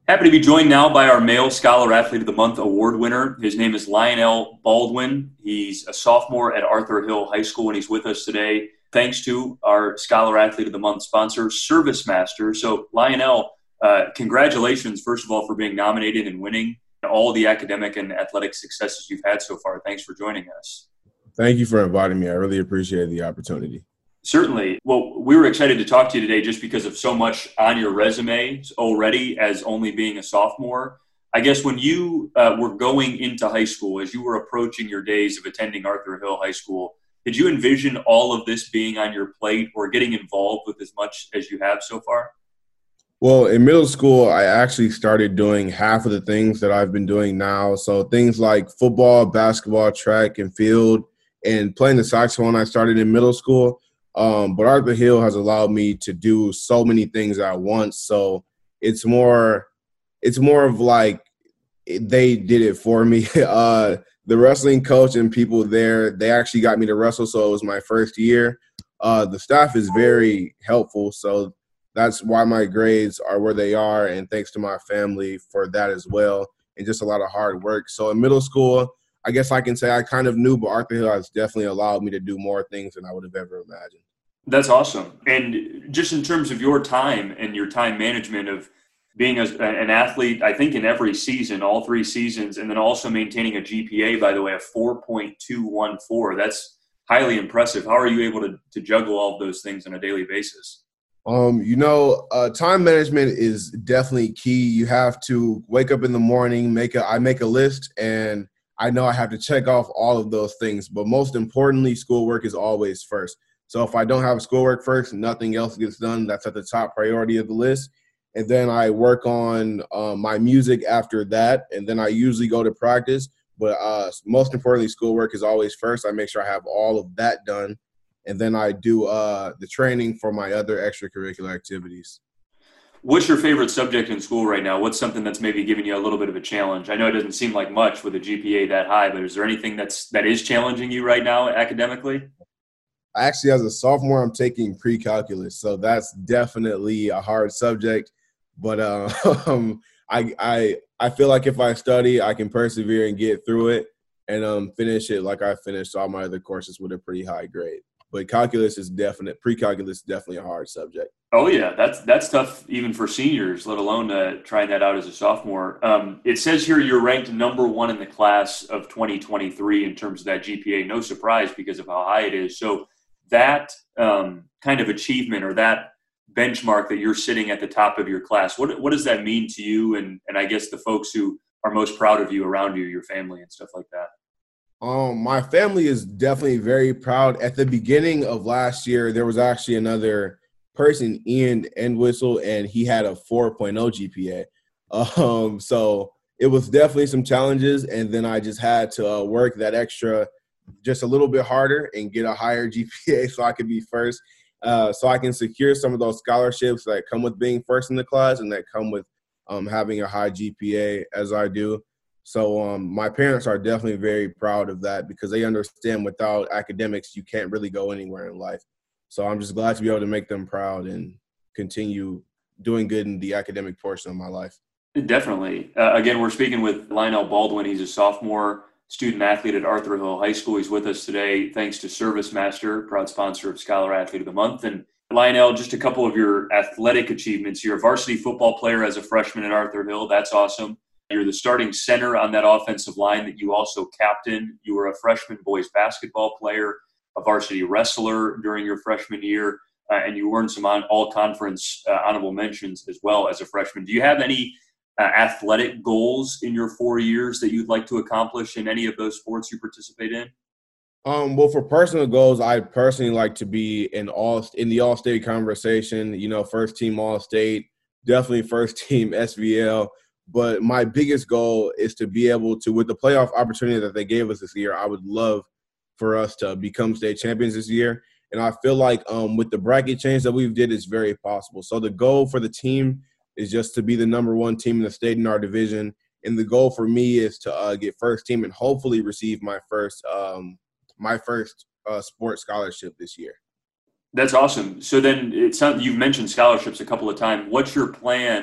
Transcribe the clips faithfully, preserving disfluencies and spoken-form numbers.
Happy to be joined now by our Male Scholar Athlete of the Month award winner. His name is Lionel Baldwin. He's a sophomore at Arthur Hill High School, and he's with us today thanks to our Scholar Athlete of the Month sponsor, ServiceMaster. So, Lionel, uh, congratulations, first of all, for being nominated and winning all the academic and athletic successes you've had so far. Thanks for joining us. Thank you for inviting me. I really appreciate the opportunity. Certainly. Well, we were excited to talk to you today just because of so much on your resume already as only being a sophomore. I guess when you uh, were going into high school, as you were approaching your days of attending Arthur Hill High School, did you envision all of this being on your plate or getting involved with as much as you have so far? Well, in middle school, I actually started doing half of the things that I've been doing now. So things like football, basketball, track, and field, and playing the saxophone I started in middle school. Um, but Arthur Hill has allowed me to do so many things at once. So it's more, it's more of like they did it for me. Uh, the wrestling coach and people there, they actually got me to wrestle. So it was my first year. Uh, the staff is very helpful. So that's why my grades are where they are. And thanks to my family for that as well. And just a lot of hard work. So in middle school, I guess I can say I kind of knew, but Arthur Hill has definitely allowed me to do more things than I would have ever imagined. That's awesome. And just in terms of your time and your time management of being a, an athlete, I think in every season, all three seasons, and then also maintaining a G P A, by the way, of four point two one four. That's highly impressive. How are you able to, to juggle all of those things on a daily basis? Um, you know, uh, time management is definitely key. You have to wake up in the morning, make a, I make a list, and I know I have to check off all of those things. But most importantly, schoolwork is always first. So if I don't have schoolwork first, nothing else gets done. That's at the top priority of the list. And then I work on uh, my music after that, and then I usually go to practice. But uh, most importantly, schoolwork is always first. I make sure I have all of that done. And then I do uh, the training for my other extracurricular activities. What's your favorite subject in school right now? What's something that's maybe giving you a little bit of a challenge? I know it doesn't seem like much with a G P A that high, but is there anything that's that is challenging you right now academically? Actually, as a sophomore, I'm taking pre-calculus, so that's definitely a hard subject. But uh, um, I, I I feel like if I study, I can persevere and get through it and um, finish it like I finished all my other courses with a pretty high grade. But calculus is definite. Pre-calculus is definitely a hard subject. Oh yeah, that's that's tough even for seniors, let alone uh, trying that out as a sophomore. Um, it says here you're ranked number one in the class of twenty twenty-three in terms of that G P A. No surprise because of how high it is. So that um, kind of achievement or that benchmark that you're sitting at the top of your class, what what does that mean to you and and I guess the folks who are most proud of you around you, your family and stuff like that? Um, my family is definitely very proud. At the beginning of last year, there was actually another person, Ian Entwistle, and he had a 4.0 G P A. Um, so it was definitely some challenges, and then I just had to uh, work that extra just a little bit harder and get a higher G P A so I could be first, uh, so I can secure some of those scholarships that come with being first in the class and that come with um, having a high G P A as I do. So um, my parents are definitely very proud of that because they understand without academics, you can't really go anywhere in life. So I'm just glad to be able to make them proud and continue doing good in the academic portion of my life. Definitely. Uh, again, we're speaking with Lionel Baldwin. He's a sophomore student athlete at Arthur Hill High School. He's with us today thanks to ServiceMaster, proud sponsor of Scholar Athlete of the Month. And Lionel, just a couple of your athletic achievements. You're a varsity football player as a freshman at Arthur Hill. That's awesome. You're the starting center on that offensive line that you also captain. You were a freshman boys basketball player, a varsity wrestler during your freshman year, uh, and you earned some on, all-conference uh, honorable mentions as well as a freshman. Do you have any uh, athletic goals in your four years that you'd like to accomplish in any of those sports you participate in? Um, well, for personal goals, I personally like to be in all in the All-State conversation. You know, first team All-State, definitely first team S V L. But my biggest goal is to be able to, with the playoff opportunity that they gave us this year, I would love for us to become state champions this year. And I feel like um, with the bracket change that we've did, it's very possible. So the goal for the team is just to be the number one team in the state in our division. And the goal for me is to uh, get first team and hopefully receive my first um, my first uh, sports scholarship this year. That's awesome. So then it sounds, you've mentioned scholarships a couple of times. What's your plan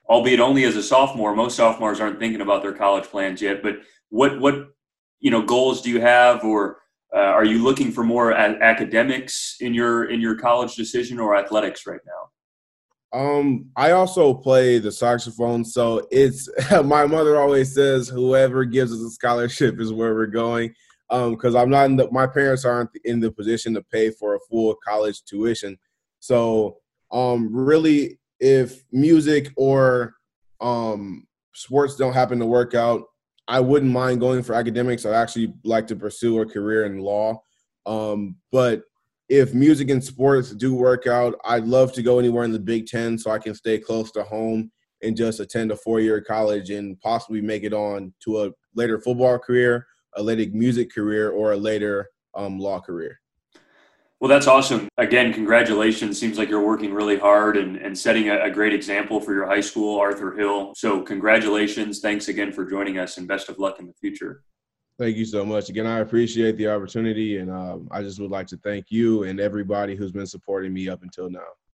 albeit only as a sophomore. Most sophomores aren't thinking about their college plans yet. But what what you know goals do you have, or uh, are you looking for more a- academics in your in your college decision, or athletics right now? Um, I also play the saxophone, so it's my mother always says whoever gives us a scholarship is where we're going. Um, because I'm not in the my parents aren't in the position to pay for a full college tuition. So um really if music or um sports don't happen to work out, I wouldn't mind going for academics. I'd actually like to pursue a career in law. Um, but if music and sports do work out, I'd love to go anywhere in the Big Ten so I can stay close to home and just attend a four-year college and possibly make it on to a later football career, a later music career, or a later um, law career. Well, that's awesome. Again, congratulations. Seems like you're working really hard and, and setting a, a great example for your high school, Arthur Hill. So congratulations. Thanks again for joining us, and best of luck in the future. Thank you so much. Again, I appreciate the opportunity, and um, I just would like to thank you and everybody who's been supporting me up until now.